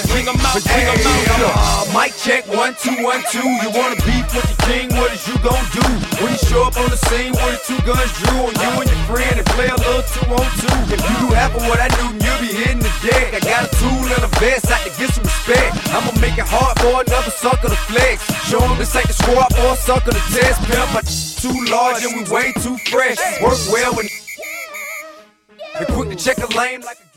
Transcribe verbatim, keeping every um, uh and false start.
Bring 'em out, bring 'em out. Uh, mic check, one, two, one, two. You wanna beef with the king, what is you gon' do? When you show up on the scene with the two guns drew on you and your friend and play a little two on two. If you do half of what I do, you'll be hitting the deck. I got a tool and a vest out to get some respect. I'ma make it hard for another sucker to flex. Show 'em this ain't the squad or a sucker to test. Pimp, my too large and we way too fresh. Work well when they quick to check a lane like a